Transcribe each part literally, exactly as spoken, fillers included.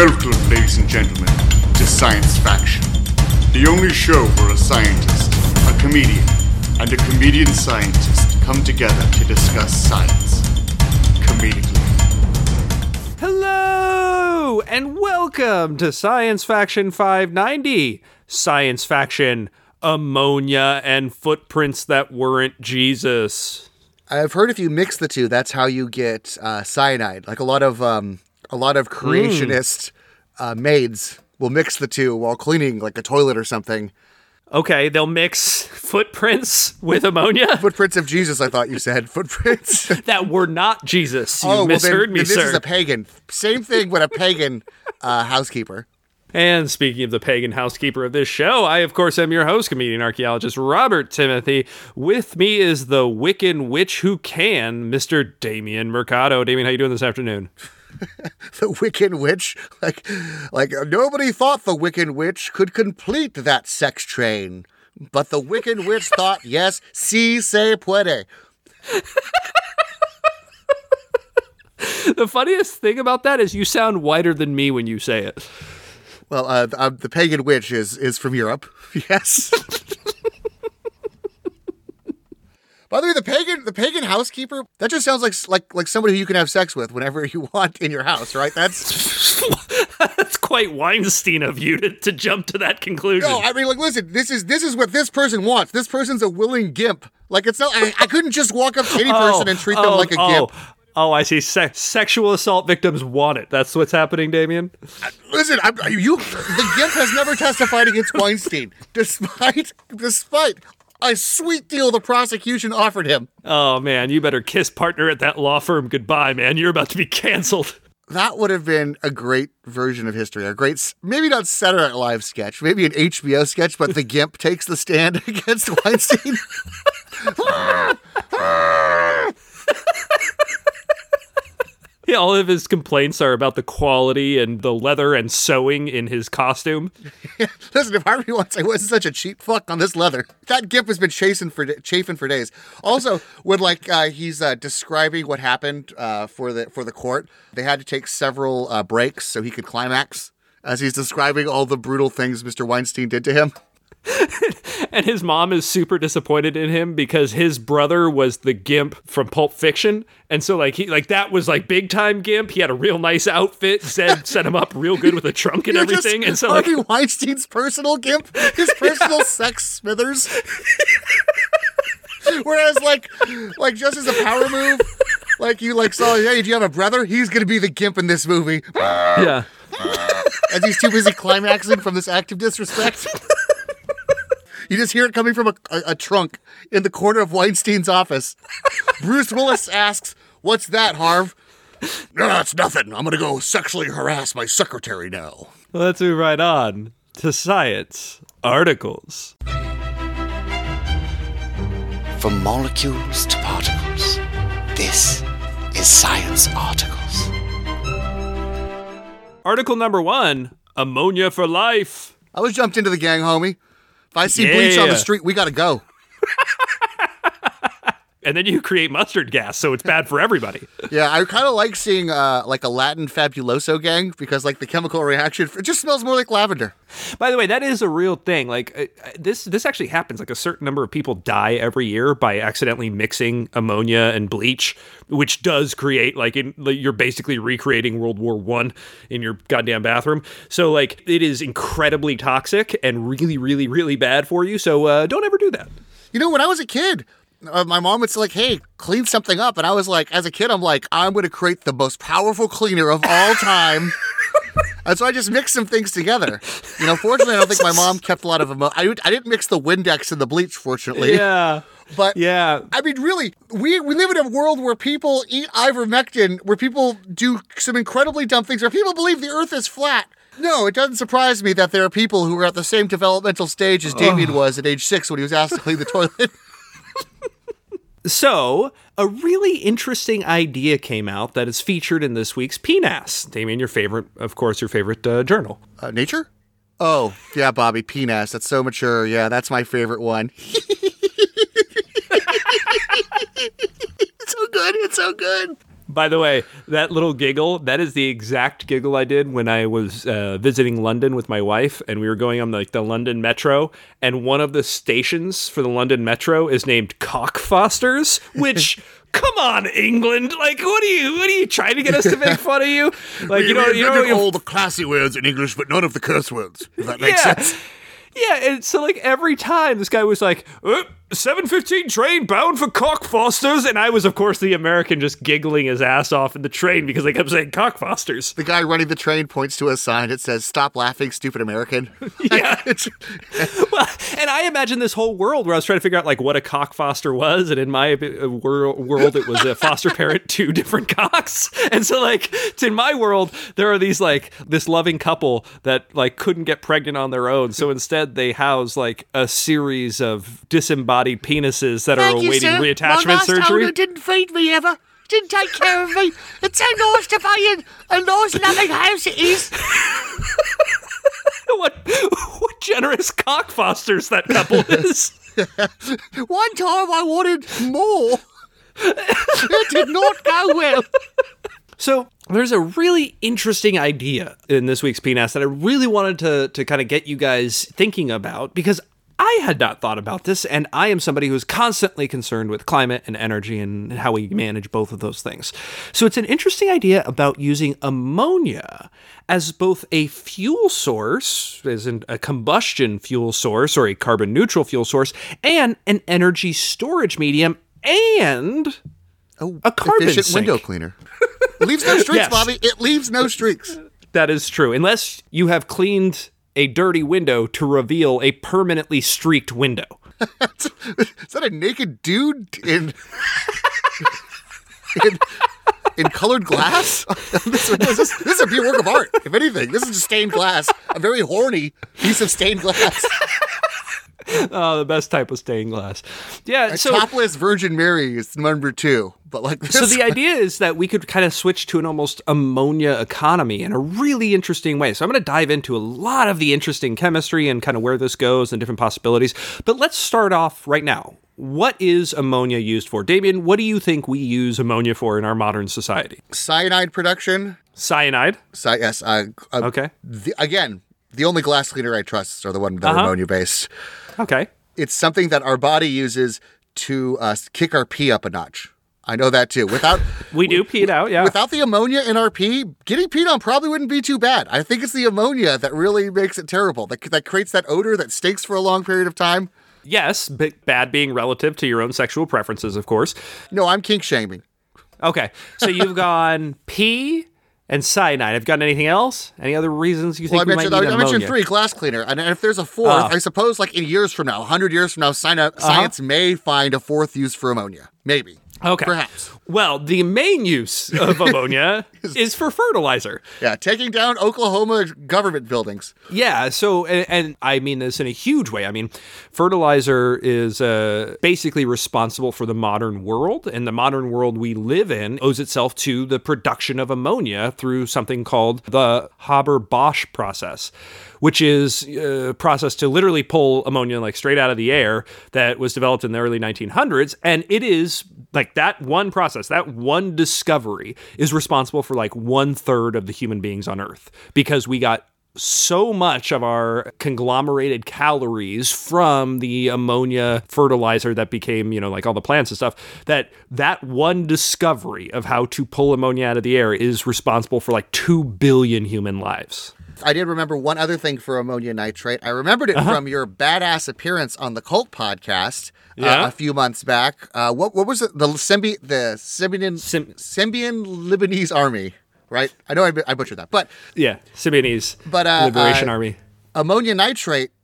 Welcome, ladies and gentlemen, to Science Faction, the only show where a scientist, a comedian, and a comedian scientist come together to discuss science comedically. Hello, and welcome to Science Faction five ninety, Science Faction, ammonia and footprints that weren't Jesus. I've heard if you mix the two, that's how you get uh, cyanide. Like a lot of um, a lot of creationist mm. uh, maids will mix the two while cleaning like a toilet or something. Okay, they'll mix footprints with ammonia? Footprints of Jesus, I thought you said. Footprints. That were not Jesus. You oh, misheard well, then, me, then this sir. This is a pagan. Same thing with a pagan uh, housekeeper. And speaking of the pagan housekeeper of this show, I, of course, am your host, comedian archaeologist Robert Timothy. With me is the Wiccan witch who can, Mister Damien Mercado. Damien, how you doing this afternoon? The Wiccan witch? Like, like nobody thought the Wiccan witch could complete that sex train. But the Wiccan witch thought, yes, si se puede. The funniest thing about that is you sound whiter than me when you say it. Well, uh, the, uh, the pagan witch is, is from Europe. Yes. By the way, the pagan the pagan housekeeper, that just sounds like like like somebody who you can have sex with whenever you want in your house, right? That's That's quite Weinstein of you to, to jump to that conclusion. No, I mean, like, listen, this is this is what this person wants. This person's a willing gimp. Like, it's not. I, I couldn't just walk up to any person oh, and treat them oh, like a oh. gimp. Oh, I see. Se- sexual assault victims want it. That's what's happening, Damien? Listen, I, you. The gimp has never testified against Weinstein, despite despite a sweet deal the prosecution offered him. Oh, man, you better kiss partner at that law firm goodbye, man. You're about to be canceled. That would have been a great version of history. A great, maybe not Saturday Night Live sketch, maybe an H B O sketch, but the gimp takes the stand against Weinstein. Yeah, all of his complaints are about the quality and the leather and sewing in his costume. Listen, if I really want to say, wasn't such a cheap fuck on this leather. That gimp has been chasing for chafing for days. Also, when like uh, he's uh, describing what happened uh, for the for the court, they had to take several uh, breaks so he could climax as he's describing all the brutal things Mister Weinstein did to him. And his mom is super disappointed in him because his brother was the gimp from Pulp Fiction. And so like he like that was like big time gimp. He had a real nice outfit, Zed set him up real good with a trunk and You're everything. Just and so Harvey like Weinstein's personal gimp, his personal sex Smithers. Whereas like like just as a power move, like you like saw, hey, do you have a brother? He's gonna be the gimp in this movie. Yeah. As he's too busy climaxing from this act of disrespect. You just hear it coming from a, a, a trunk in the corner of Weinstein's office. Bruce Willis asks, "What's that, Harv?" "No, it's nothing. I'm going to go sexually harass my secretary now." Well, let's move right on to science articles. From molecules to particles, this is Science Articles. Article number one, ammonia for life. I was jumped into the gang, homie. If I see yeah. bleach on the street, we got to go. And then you create mustard gas, so it's bad for everybody. Yeah, I kind of like seeing uh, like a Latin fabuloso gang because like the chemical reaction, it just smells more like lavender. By the way, that is a real thing. Like uh, this, this actually happens. Like a certain number of people die every year by accidentally mixing ammonia and bleach, which does create like, in, like you're basically recreating World War One in your goddamn bathroom. So like it is incredibly toxic and really, really, really bad for you. So uh, don't ever do that. You know, when I was a kid, Uh, my mom would say, like, hey, clean something up. And I was like, as a kid, I'm like, I'm going to create the most powerful cleaner of all time. And so I just mixed some things together. You know, fortunately, I don't think my mom kept a lot of emo- I, I didn't mix the Windex and the bleach, fortunately. Yeah. But, yeah. I mean, really, we, we live in a world where people eat ivermectin, where people do some incredibly dumb things, where people believe the earth is flat. No, it doesn't surprise me that there are people who are at the same developmental stage as Damien oh. was at age six when he was asked to clean the toilet. So, a really interesting idea came out that is featured in this week's P N A S. Damien, your favorite, of course, your favorite uh, journal. Uh, Nature? Oh, yeah, Bobby, P N A S. That's so mature. Yeah, that's my favorite one. It's so good. It's so good. By the way, that little giggle, that is the exact giggle I did when I was uh, visiting London with my wife, and we were going on like the London Metro, and one of the stations for the London Metro is named Cockfosters, which... Come on, England! Like, what are you? What are you trying to get us to make fun of you? Like, we, you know, we you know, you all the classy words in English, but none of the curse words. If that makes yeah. sense. Yeah, and so like every time this guy was like, uh, seven fifteen train bound for Cockfosters, and I was, of course, the American just giggling his ass off in the train because they kept saying Cockfosters. The guy running the train points to a sign that says, "Stop laughing, stupid American." Yeah. Well, and I imagine this whole world where I was trying to figure out like what a cockfoster was, and in my uh, wor- world, it was a foster parent to different cocks. And so like in my world, there are these like this loving couple that like couldn't get pregnant on their own, so instead they house like a series of disembodied penises that Thank are you, awaiting sir. reattachment My last surgery. owner didn't feed me ever. Didn't take care of me. It's so nice to be in a nice, loving house it is. what what generous cockfosters that couple is. One time I wanted more. It did not go well. So there's a really interesting idea in this week's P N A S that I really wanted to, to kind of get you guys thinking about, because I had not thought about this, and I am somebody who's constantly concerned with climate and energy and how we manage both of those things. So it's an interesting idea about using ammonia as both a fuel source, as in a combustion fuel source or a carbon neutral fuel source, and an energy storage medium, and Oh, a carbon efficient sink. window cleaner. It leaves no streaks, Yes. Bobby. It leaves no streaks. That is true, unless you have cleaned a dirty window to reveal a permanently streaked window. Is that a naked dude in in, in colored glass? this, this, is, this is a pure work of art, if anything. This is just stained glass. A very horny piece of stained glass. Oh, the best type of stained glass. Yeah, A so topless Virgin Mary is number two. But like this. so the idea is that we could kind of switch to an almost ammonia economy in a really interesting way. So I'm going to dive into a lot of the interesting chemistry and kind of where this goes and different possibilities. But let's start off right now. What is ammonia used for? Damien, what do you think we use ammonia for in our modern society? Cyanide production. Cyanide? Cy- yes. Uh, uh, Okay. The, again, the only glass cleaner I trust are the ones that Uh-huh. are ammonia based. Okay. It's something that our body uses to uh, kick our pee up a notch. I know that too. Without We do pee it out, yeah. without the ammonia in our pee, getting peed on probably wouldn't be too bad. I think it's the ammonia that really makes it terrible. That that creates that odor that stinks for a long period of time. Yes, but bad being relative to your own sexual preferences, of course. No, I'm kink shaming. Okay, so you've gone pee and cyanide. Have you gotten anything else? Any other reasons you think Well, I we might mentioned need I ammonia? mentioned three, glass cleaner, and if there's a fourth, Oh. I suppose like in years from now, a hundred years from now, sci- science may find a fourth use for ammonia. Maybe. Okay. Perhaps. Well, the main use of ammonia is for fertilizer. Yeah, taking down Oklahoma government buildings. Yeah, so, and, and I mean this in a huge way. I mean, fertilizer is uh, basically responsible for the modern world, and the modern world we live in owes itself to the production of ammonia through something called the Haber-Bosch process, which is a process to literally pull ammonia like straight out of the air that was developed in the early nineteen hundreds. And it is like that one process, that one discovery is responsible for like one third of the human beings on Earth, because we got so much of our conglomerated calories from the ammonia fertilizer that became, you know, like all the plants and stuff, that that one discovery of how to pull ammonia out of the air is responsible for like two billion human lives. I did remember one other thing for ammonia nitrate. I remembered it Uh-huh. from your badass appearance on the Cult podcast uh, Yeah. a few months back. Uh, what what was it? The Symbi- the Symbionese Sym- Symbian Lebanese Army, right? I know I, I butchered that, but Yeah, Symbionese But, uh, Liberation uh, Army. ammonia nitrate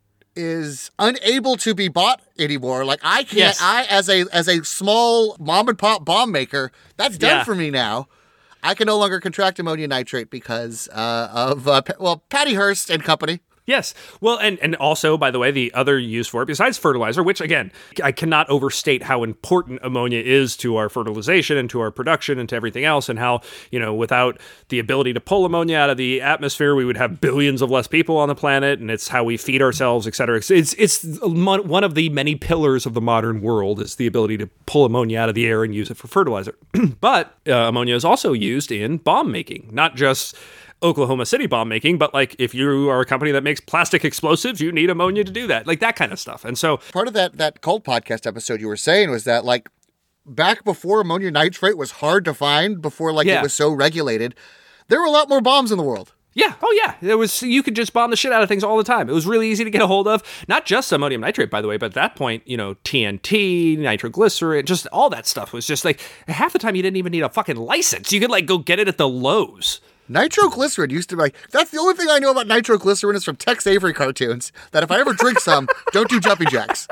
is unable to be bought anymore. Like I can't. Yes. I as a as a small mom and pop bomb maker, that's done Yeah. for me now. I can no longer contract ammonia nitrate because uh, of uh, Pa- well Patty Hearst and company. Yes. Well, and, and also, by the way, the other use for it, besides fertilizer, which, again, I cannot overstate how important ammonia is to our fertilization and to our production and to everything else, and how, you know, without the ability to pull ammonia out of the atmosphere, we would have billions of less people on the planet, and it's how we feed ourselves, et cetera. It's, it's one of the many pillars of the modern world is the ability to pull ammonia out of the air and use it for fertilizer. But uh, ammonia is also used in bomb making, not just Oklahoma City bomb making, but like if you are a company that makes plastic explosives, you need ammonia to do that, like that kind of stuff. And so part of that that Cult podcast episode you were saying was that like back before ammonium nitrate was hard to find, before like yeah. it was so regulated, there were a lot more bombs in the world. Yeah. Oh, yeah. There was. You could just bomb the shit out of things all the time. It was really easy to get a hold of. Not just ammonium nitrate, by the way, but at that point, you know, T N T, nitroglycerin, just all that stuff was just like half the time you didn't even need a fucking license. You could like go get it at the Lowe's. Nitroglycerin used to be like, that's the only thing I know about nitroglycerin is from Tex Avery cartoons, that if I ever drink some, don't do jumping jacks.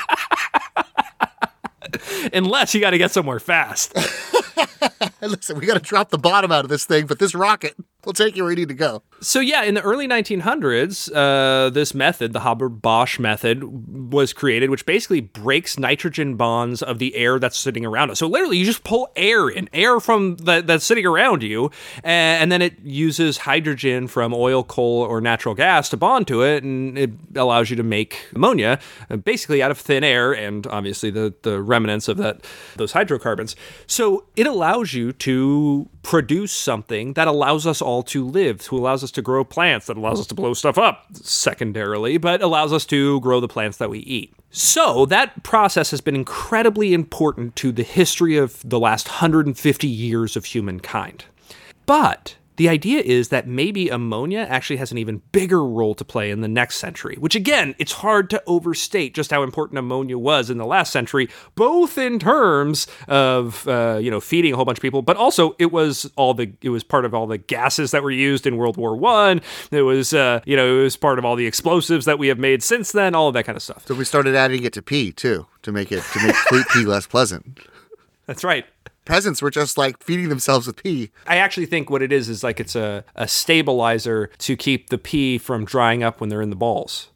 Unless you got to get somewhere fast. Listen, we got to drop the bottom out of this thing, but this rocket will take you where you need to go. So yeah, in the early nineteen hundreds, uh, this method, the Haber-Bosch method, was created, which basically breaks nitrogen bonds of the air that's sitting around us. So literally, you just pull air in, air from the, that's sitting around you, and then it uses hydrogen from oil, coal, or natural gas to bond to it, and it allows you to make ammonia, basically out of thin air, and obviously the, the remnants of that those hydrocarbons. So it allows you to produce something that allows us all to live, who allows us to grow plants, that allows us to blow stuff up secondarily, but allows us to grow the plants that we eat. So that process has been incredibly important to the history of the last one hundred fifty years of humankind. But the idea is that maybe ammonia actually has an even bigger role to play in the next century, which again, it's hard to overstate just how important ammonia was in the last century, both in terms of, uh, you know, feeding a whole bunch of people, but also it was all the, it was part of all the gases that were used in World War One. It was, uh, you know, it was part of all the explosives that we have made since then, all of that kind of stuff. So we started adding it to pee too, to make it, to make pee less pleasant. That's right. Peasants were just like feeding themselves with pee. I actually think what it is is like it's a, a stabilizer to keep the pee from drying up when they're in the balls.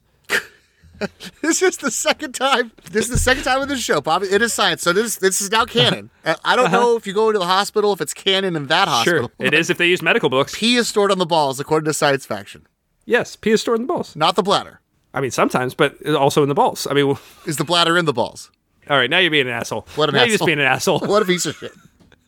This is the second time. This is the second time with this show, Bob. It is science, so this this is now canon. I don't uh-huh. know if you go to the hospital if it's canon in that hospital. Sure, it is if they use medical books. Pee is stored on the balls, according to Science Faction. Yes, pee is stored in the balls, not the bladder. I mean, sometimes, but also in the balls. I mean, is the bladder in the balls? All right, now you're being an asshole. What an now asshole. You're just being an asshole. What a piece of shit.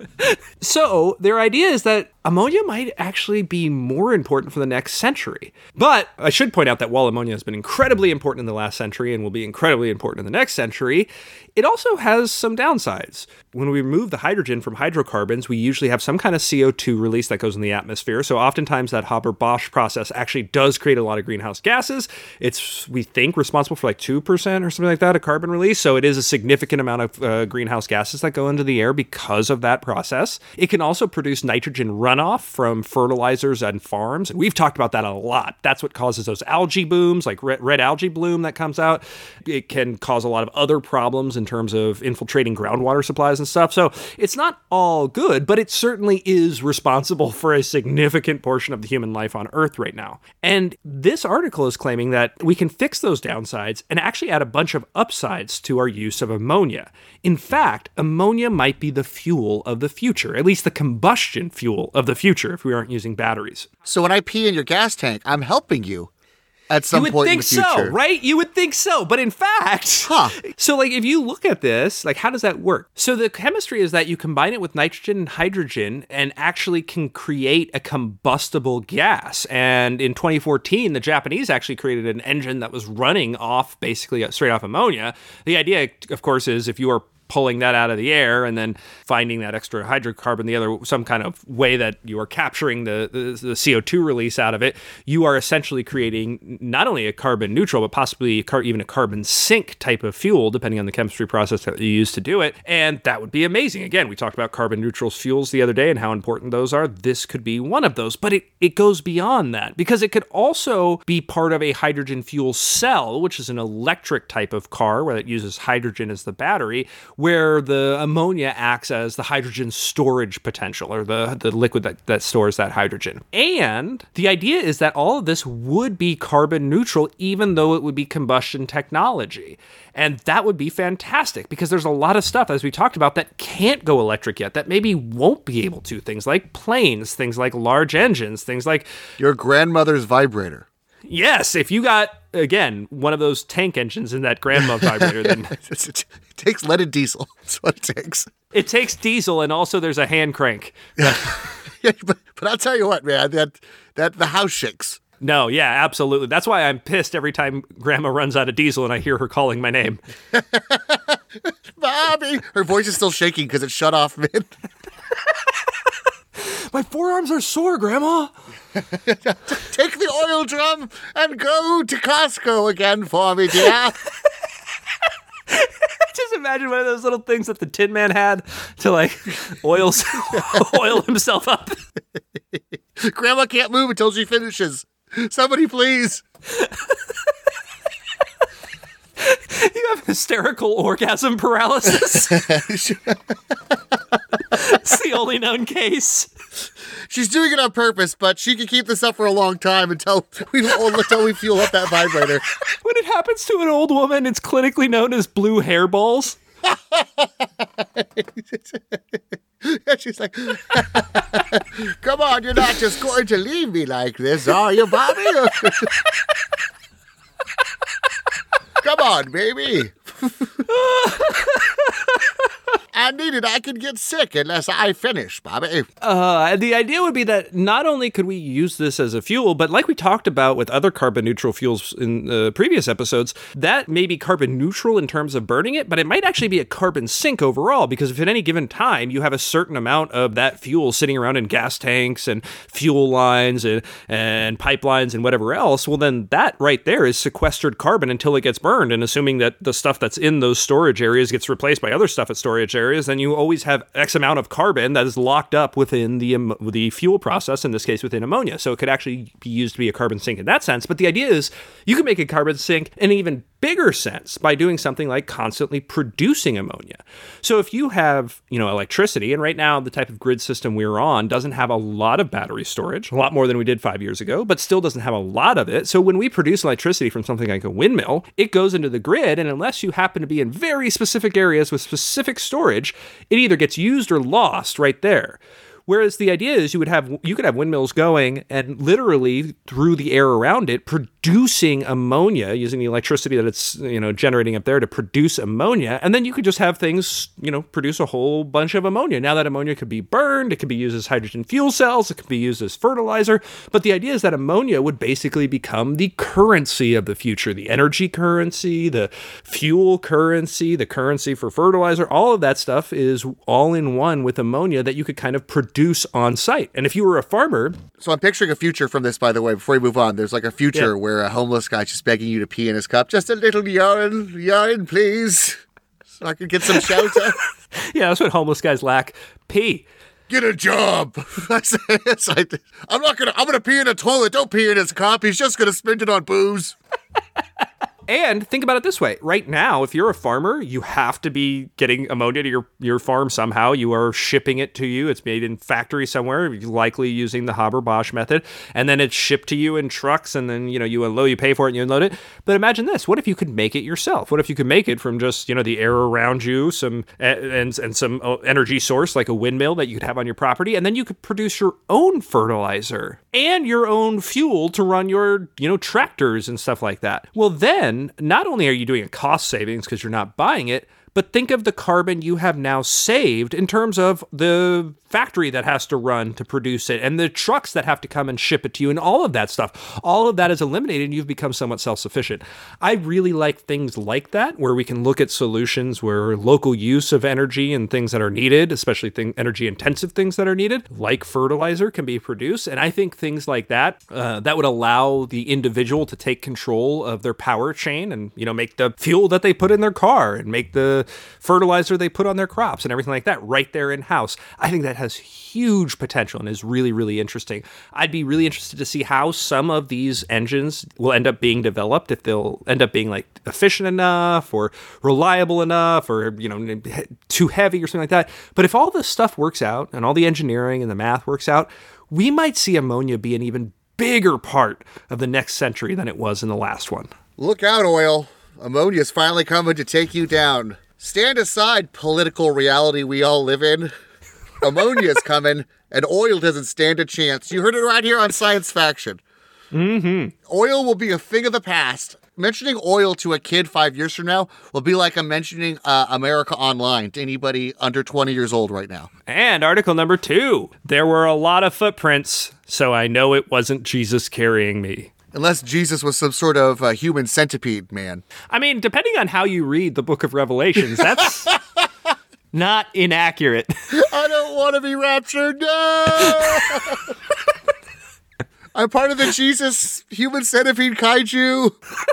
So their idea is that ammonia might actually be more important for the next century. But I should point out that while ammonia has been incredibly important in the last century and will be incredibly important in the next century, it also has some downsides. When we remove the hydrogen from hydrocarbons, we usually have some kind of C O two release that goes in the atmosphere. So oftentimes that Haber-Bosch process actually does create a lot of greenhouse gases. It's, we think, responsible for like two percent or something like that of carbon release. So it is a significant amount of uh, greenhouse gases that go into the air because of that process. It can also produce nitrogen runoff from fertilizers and farms. And we've talked about that a lot. That's what causes those algae booms, like red, red algae bloom that comes out. It can cause a lot of other problems in terms of infiltrating groundwater supplies and stuff. So it's not all good, but it certainly is responsible for a significant portion of the human life on Earth right now. And this article is claiming that we can fix those downsides and actually add a bunch of upsides to our use of ammonia. In fact, ammonia might be the fuel of the future, at least the combustion fuel of the future if we aren't using batteries. So when I pee in your gas tank, I'm helping you. At some you would point think in the future. so, right? You would think so. But in fact, huh. so like if you look at this, like how does that work? So the chemistry is that you combine it with nitrogen and hydrogen and actually can create a combustible gas. And in twenty fourteen, the Japanese actually created an engine that was running off basically straight off ammonia. The idea, of course, is if you are pulling that out of the air and then finding that extra hydrocarbon, the other, some kind of way that you are capturing the, the, the C O two release out of it, you are essentially creating not only a carbon neutral, but possibly a car, even a carbon sink type of fuel, depending on the chemistry process that you use to do it. And that would be amazing. Again, we talked about carbon neutral fuels the other day and how important those are. This could be one of those, but it, it goes beyond that because it could also be part of a hydrogen fuel cell, which is an electric type of car where it uses hydrogen as the battery, where the ammonia acts as the hydrogen storage potential, or the, the liquid that, that stores that hydrogen. And the idea is that all of this would be carbon neutral, even though it would be combustion technology. And that would be fantastic, because there's a lot of stuff, as we talked about, that can't go electric yet, that maybe won't be able to. Things like planes, things like large engines, things like... Your grandmother's vibrator. Yes, if you got, again, one of those tank engines in that grandma vibrator, then... It takes leaded diesel. That's what it takes. It takes diesel, and also there's a hand crank. Yeah, but, but I'll tell you what, man, that, that the house shakes. No, yeah, absolutely. That's why I'm pissed every time Grandma runs out of diesel and I hear her calling my name. Bobby! Her voice is still shaking because it shut off mid. My forearms are sore, Grandma. Take the oil drum and go to Costco again for me, dear. Just imagine one of those little things that the Tin Man had to, like, oil, oil himself up. Grandma can't move until she finishes. Somebody, please. You have hysterical orgasm paralysis. It's the only known case. She's doing it on purpose, but she can keep this up for a long time until we until we fuel up that vibrator. When it happens to an old woman, it's clinically known as blue hairballs. And she's like, come on, you're not just going to leave me like this, are you, Bobby? Come on, baby. I need it. I can get sick unless I finish, Bobby. Uh, the idea would be that not only could we use this as a fuel, but like we talked about with other carbon neutral fuels in uh, previous episodes, that may be carbon neutral in terms of burning it, but it might actually be a carbon sink overall, because if at any given time you have a certain amount of that fuel sitting around in gas tanks and fuel lines and, and pipelines and whatever else, well, then that right there is sequestered carbon until it gets burned. And assuming that the stuff that's in those storage areas gets replaced by other stuff at storage areas, then you always have X amount of carbon that is locked up within the um, the fuel process, in this case within ammonia. So it could actually be used to be a carbon sink in that sense. But the idea is you can make a carbon sink in an even bigger sense by doing something like constantly producing ammonia. So if you have, you know, electricity, and right now the type of grid system we're on doesn't have a lot of battery storage, a lot more than we did five years ago, but still doesn't have a lot of it. So when we produce electricity from something like a windmill, it goes into the grid, and unless you happen to be in very specific areas with specific storage, it either gets used or lost right there. Whereas the idea is you would have you could have windmills going and literally through the air around it producing ammonia, using the electricity that it's, you know, generating up there to produce ammonia, and then you could just have things, you know, produce a whole bunch of ammonia. Now that ammonia could be burned, it could be used as hydrogen fuel cells, it could be used as fertilizer, but the idea is that ammonia would basically become the currency of the future, the energy currency, the fuel currency, the currency for fertilizer. All of that stuff is all in one with ammonia that you could kind of produce Produce on site. And if you were a farmer... So I'm picturing a future from this, by the way, before we move on. There's like a future yeah. where a homeless guy's just begging you to pee in his cup. Just a little urine, urine, please. So I can get some shelter. Yeah, that's what homeless guys lack. Pee. Get a job. I say, I'm not gonna, I'm gonna pee in a toilet. Don't pee in his cup. He's just gonna spend it on booze. And think about it this way. Right now, if you're a farmer, you have to be getting ammonia to your, your farm somehow. You are shipping it to you. It's made in factory somewhere, likely using the Haber-Bosch method. And then it's shipped to you in trucks, and then, you know, you unload, you pay for it, and you unload it. But imagine this. What if you could make it yourself? What if you could make it from just, you know, the air around you, some and, and some energy source like a windmill that you could have on your property, and then you could produce your own fertilizer and your own fuel to run your, you know, tractors and stuff like that. Well, then not only are you doing a cost savings because you're not buying it, but think of the carbon you have now saved in terms of the factory that has to run to produce it and the trucks that have to come and ship it to you and all of that stuff. All of that is eliminated and you've become somewhat self-sufficient. I really like things like that where we can look at solutions where local use of energy and things that are needed, especially thing, energy-intensive things that are needed, like fertilizer, can be produced. And I think things like that, uh, that would allow the individual to take control of their power chain and, you know, make the fuel that they put in their car and make the fertilizer they put on their crops and everything like that right there in-house. I think that has huge potential and is really, really interesting. I'd be really interested to see how some of these engines will end up being developed, if they'll end up being like efficient enough or reliable enough or, you know, too heavy or something like that. But if all this stuff works out and all the engineering and the math works out, we might see ammonia be an even bigger part of the next century than it was in the last one. Look out, oil. Ammonia's finally coming to take you down. Stand aside, political reality we all live in. Ammonia's coming, and oil doesn't stand a chance. You heard it right here on Science Faction. Mm-hmm. Oil will be a thing of the past. Mentioning oil to a kid five years from now will be like I'm mentioning uh, America Online to anybody under twenty years old right now. And article number two. There were a lot of footprints, so I know it wasn't Jesus carrying me. Unless Jesus was some sort of uh, human centipede man. I mean, depending on how you read the book of Revelations, that's not inaccurate. I don't want to be raptured. No! I'm part of the Jesus human centipede kaiju.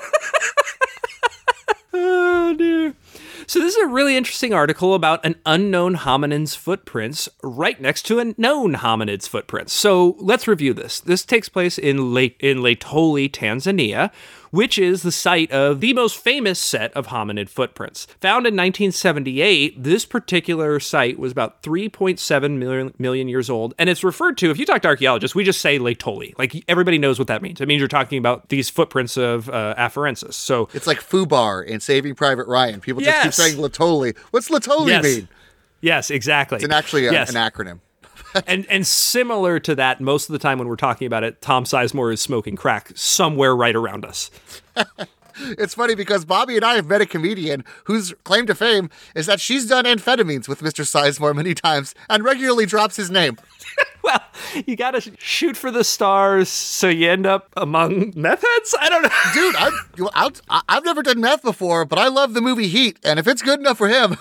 Oh, dear. So this is a really interesting article about an unknown hominin's footprints right next to a known hominid's footprints. So let's review this. This takes place in Late in Laetoli, Tanzania, which is the site of the most famous set of hominid footprints. Found in nineteen seventy-eight, this particular site was about three point seven million, million years old, and it's referred to, if you talk to archaeologists, we just say Laetoli. Like, everybody knows what that means. It means you're talking about these footprints of uh, Afarensis. So it's like FUBAR in Saving Private Ryan. People just yes. keep saying Laetoli. What's Laetoli yes. mean? Yes, exactly. It's an actually a, yes. an acronym. and and similar to that, most of the time when we're talking about it, Tom Sizemore is smoking crack somewhere right around us. It's funny because Bobby and I have met a comedian whose claim to fame is that she's done amphetamines with Mister Sizemore many times and regularly drops his name. Well, you got to shoot for the stars so you end up among meth heads? I don't know. Dude, I've, I've, I've never done meth before, but I love the movie Heat, and if it's good enough for him...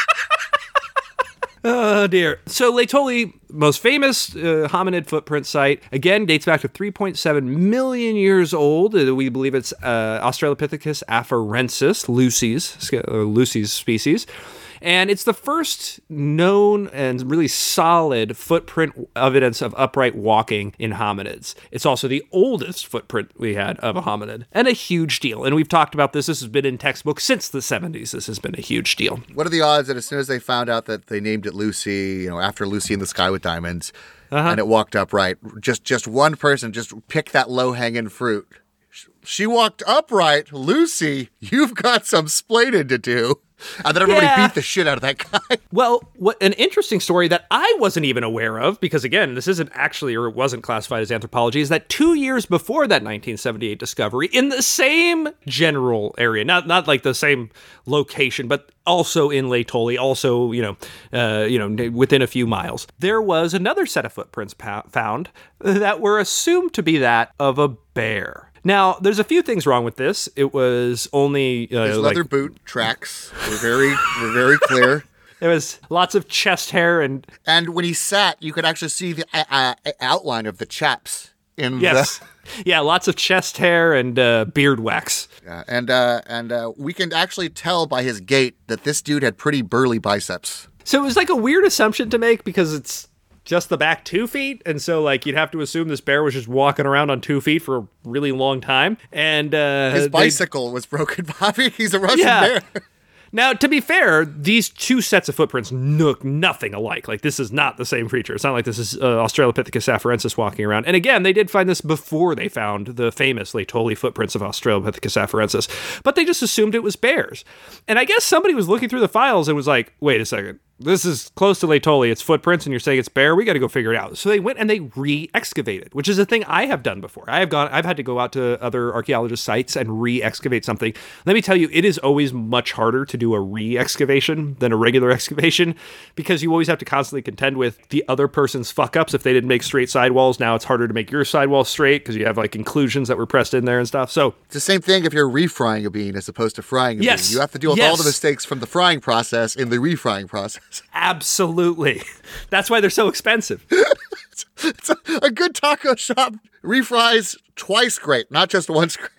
Oh, dear. So Laetoli, most famous uh, hominid footprint site, again, dates back to three point seven million years old. Uh, we believe it's uh, Australopithecus afarensis, Lucy's, uh, Lucy's species. And it's the first known and really solid footprint evidence of upright walking in hominids. It's also the oldest footprint we had of a hominid, and a huge deal. And we've talked about this. This has been in textbooks since the seventies. This has been a huge deal. What are the odds that as soon as they found out that they named it Lucy, you know, after Lucy in the Sky with Diamonds, uh-huh. and it walked upright, just, just one person just picked that low-hanging fruit. She walked upright. Lucy, you've got some splaining to do. And then everybody yeah. beat the shit out of that guy. Well, what an interesting story that I wasn't even aware of, because again, this isn't actually, or it wasn't classified as anthropology, is that two years before that nineteen seventy-eight discovery, in the same general area, not not like the same location, but also in Laetoli, also, you know, uh, you know, within a few miles, there was another set of footprints pa- found that were assumed to be that of a bear. Now, there's a few things wrong with this. It was only uh, His like, leather boot tracks were very, were very clear. There was lots of chest hair and and when he sat, you could actually see the uh, uh, outline of the chaps in yes, the. yeah, lots of chest hair and uh, beard wax. Yeah, and uh, and uh, we can actually tell by his gait that this dude had pretty burly biceps. So it was like a weird assumption to make because it's just the back two feet. And so like you'd have to assume this bear was just walking around on two feet for a really long time. And uh, his bicycle was broken, Bobby. He's a Russian yeah. bear. Now, to be fair, these two sets of footprints look nothing alike. Like, this is not the same creature. It's not like this is uh, Australopithecus afarensis walking around. And again, they did find this before they found the famous Laetoli footprints of Australopithecus afarensis. But they just assumed it was bears. And I guess somebody was looking through the files and was like, wait a second. This is close to Laetoli. It's footprints, and you're saying it's bear. We got to go figure it out. So they went and they re-excavated, which is a thing I have done before. I have gone. I've had to go out to other archaeologist sites and re-excavate something. Let me tell you, it is always much harder to do a re-excavation than a regular excavation because you always have to constantly contend with the other person's fuck-ups. If they didn't make straight sidewalls, now it's harder to make your sidewall straight because you have like inclusions that were pressed in there and stuff. So it's the same thing if you're refrying a bean as opposed to frying a yes, bean. You have to deal with yes. all the mistakes from the frying process in the refrying process. Absolutely. That's why they're so expensive. It's a, a good taco shop refries twice great, not just once great.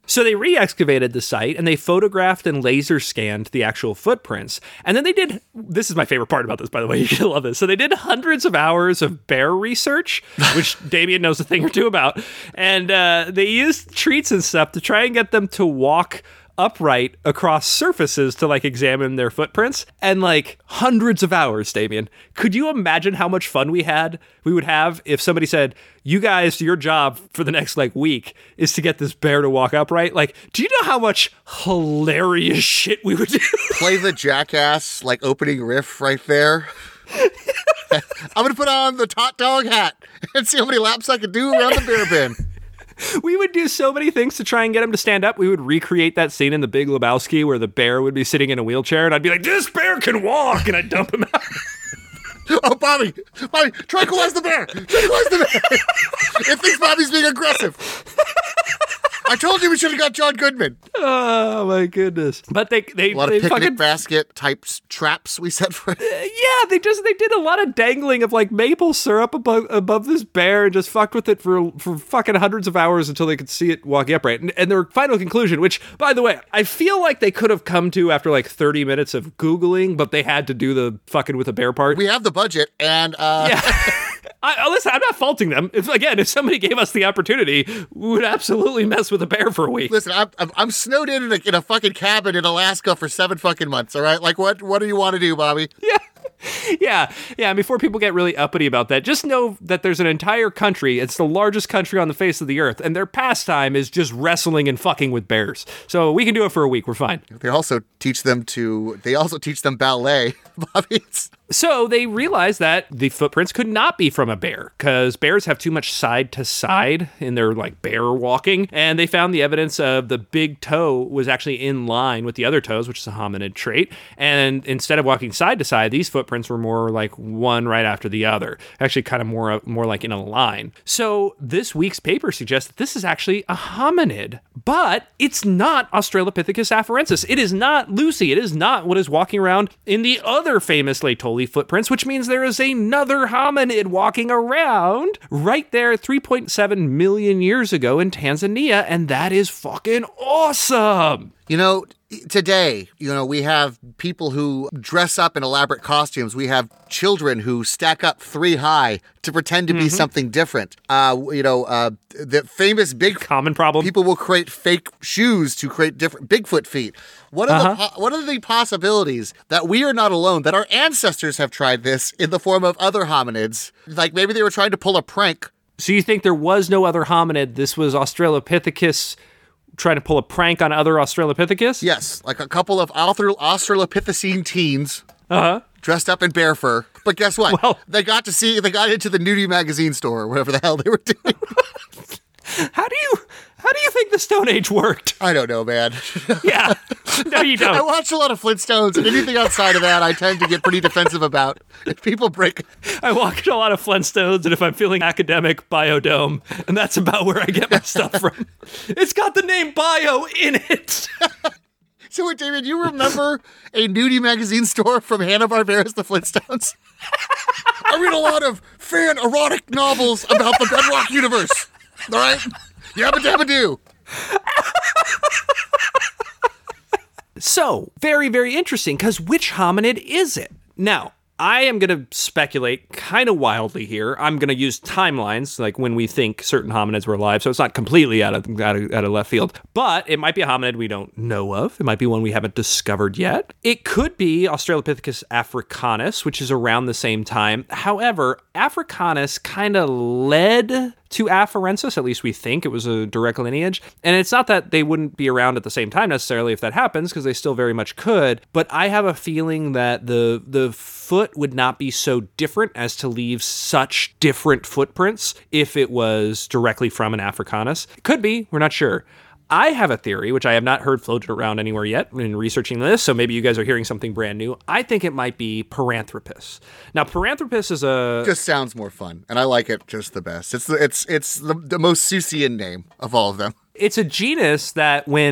So they re-excavated the site and they photographed and laser scanned the actual footprints. And then they did, this is my favorite part about this, by the way, you're going to love this. So they did hundreds of hours of bear research, which Damien knows a thing or two about. And uh, they used treats and stuff to try and get them to walk upright across surfaces to like examine their footprints, and like hundreds of hours, Damien. Could you imagine how much fun we had we would have if somebody said, you guys, your job for the next like week is to get this bear to walk upright? Like, do you know how much hilarious shit we would do? Play the Jackass like opening riff right there. I'm gonna put on the hot dog hat and see how many laps I can do around the bear bin. We would do so many things to try and get him to stand up. We would recreate that scene in The Big Lebowski where the bear would be sitting in a wheelchair, and I'd be like, this bear can walk, and I'd dump him out. Oh, Bobby! Bobby, tranquilize the bear! Tranquilize the bear! It thinks Bobby's being aggressive. I told you we should have got John Goodman. Oh, my goodness. But they... they a lot they of picnic fucking, basket type traps we set for it. Uh, yeah, they just they did a lot of dangling of like maple syrup above above this bear and just fucked with it for for fucking hundreds of hours until they could see it walking upright. And, and their final conclusion, which, by the way, I feel like they could have come to after like thirty minutes of Googling, but they had to do the fucking with the bear part. We have the budget, and... uh Yeah. I, listen, I'm not faulting them. If, again, if somebody gave us the opportunity, we would absolutely mess with a bear for a week. Listen, I'm, I'm, I'm snowed in in a, in a fucking cabin in Alaska for seven fucking months, all right? Like, what, what do you want to do, Bobby? Yeah. Yeah, yeah. And before people get really uppity about that, just know that there's an entire country. It's the largest country on the face of the earth, and their pastime is just wrestling and fucking with bears. So we can do it for a week. We're fine. They also teach them to. They also teach them ballet, Bobby. It's, So they realized that the footprints could not be from a bear because bears have too much side to side in their like bear walking. And they found the evidence of the big toe was actually in line with the other toes, which is a hominid trait. And instead of walking side to side, these footprints were more like one right after the other, actually kind of more, more like in a line. So this week's paper suggests that this is actually a hominid, but it's not Australopithecus afarensis. It is not Lucy. It is not what is walking around in the other famous Laetoli footprints, which means there is another hominid walking around right there three point seven million years ago in Tanzania, and that is fucking awesome. you know, today, you know, we have people who dress up in elaborate costumes. We have children who stack up three high to pretend to be mm-hmm. something different. Uh, you know, uh, the famous big common problem. People will create fake shoes to create different Bigfoot feet. What are uh-huh. the what are the possibilities that we are not alone? That our ancestors have tried this in the form of other hominids? Like maybe they were trying to pull a prank. So you think there was no other hominid? This was Australopithecus trying to pull a prank on other Australopithecus? Yes, like a couple of Australopithecine teens uh-huh. dressed up in bear fur. But guess what? Well, they got to see, they got into the nudie magazine store or whatever the hell they were doing. How do you, how do you think the Stone Age worked? I don't know, man. Yeah. No, you don't. I watch a lot of Flintstones, and anything outside of that I tend to get pretty defensive about. If people break... I watch a lot of Flintstones, and if I'm feeling academic, Biodome, and that's about where I get my stuff from. It's got the name Bio in it. So, wait, David, you remember a nudie magazine store from Hanna-Barbera's The Flintstones? I read a lot of fan erotic novels about the Bedrock universe. All right? Yabba dabba doo. So, very, very interesting, because which hominid is it? Now, I am going to speculate kind of wildly here. I'm going to use timelines, like when we think certain hominids were alive, so it's not completely out of, out of out of left field. But it might be a hominid we don't know of. It might be one we haven't discovered yet. It could be Australopithecus africanus, which is around the same time. However, Africanus kind of led to Afarensis, at least we think it was a direct lineage. And it's not that they wouldn't be around at the same time necessarily if that happens, because they still very much could. But I have a feeling that the the foot would not be so different as to leave such different footprints if it was directly from an Africanus. It could be, we're not sure. I have a theory, which I have not heard floated around anywhere yet in researching this, so maybe you guys are hearing something brand new. I think it might be Paranthropus. Now, Paranthropus is a... Just sounds more fun, and I like it just the best. It's the, it's it's the, the most Seussian name of all of them. It's a genus that when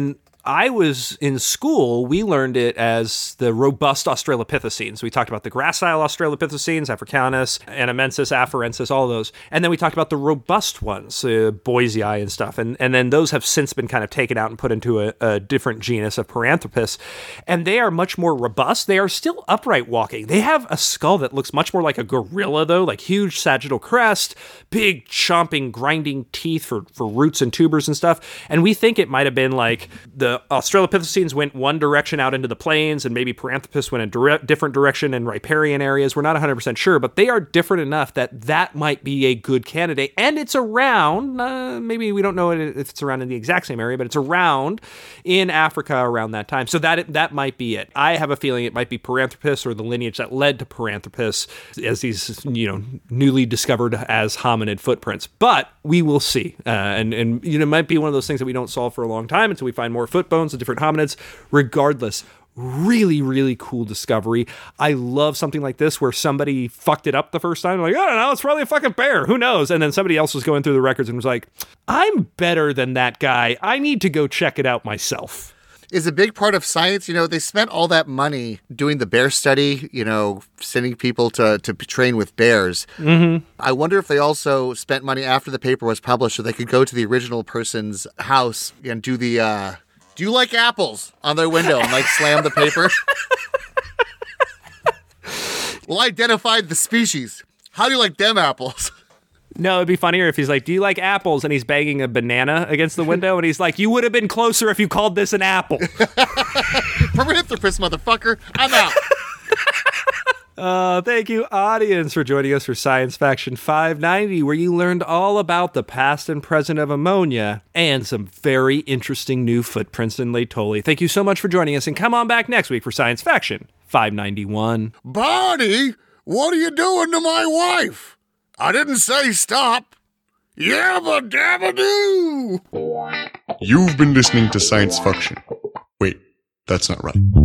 I was in school, we learned it as the robust Australopithecines. We talked about the gracile Australopithecines, Africanus, Anamensis, Afarensis, all of those. And then we talked about the robust ones, uh, Boisei and stuff. And, and then those have since been kind of taken out and put into a, a different genus of Paranthropus. And they are much more robust. They are still upright walking. They have a skull that looks much more like a gorilla, though, like huge sagittal crest, big chomping, grinding teeth for, for roots and tubers and stuff. And we think it might have been like the Australopithecines went one direction out into the plains, and maybe Paranthropus went a dire- different direction in riparian areas. We're not one hundred percent sure, but they are different enough that that might be a good candidate. And it's around, uh, maybe we don't know if it's around in the exact same area, but it's around in Africa around that time. So that that might be it. I have a feeling it might be Paranthropus or the lineage that led to Paranthropus as these, you know, newly discovered as hominid footprints. But we will see. Uh, and, and, you know, it might be one of those things that we don't solve for a long time until we find more foot bones of different hominids. Regardless, really, really cool discovery. I love something like this where somebody fucked it up the first time. Like, I don't know, it's probably a fucking bear. Who knows? And then somebody else was going through the records and was like, I'm better than that guy. I need to go check it out myself. Is a big part of science. You know, they spent all that money doing the bear study, you know, sending people to, to train with bears. Mm-hmm. I wonder if they also spent money after the paper was published so they could go to the original person's house and do the, uh, do you like apples on their window and like slam the paper? Well, I identified the species. How do you like them apples? No, it'd be funnier if he's like, do you like apples? And he's banging a banana against the window. And he's like, you would have been closer if you called this an apple. Paranthropus, motherfucker. I'm out. Uh, thank you, audience, for joining us for Science Faction five ninety, where you learned all about the past and present of ammonia and some very interesting new footprints in Laetoli. Thank you so much for joining us, and come on back next week for Science Faction five ninety-one. Barney, what are you doing to my wife? I didn't say stop. Yabba dabba doo. You've been listening to Science Faction. Wait, that's not right.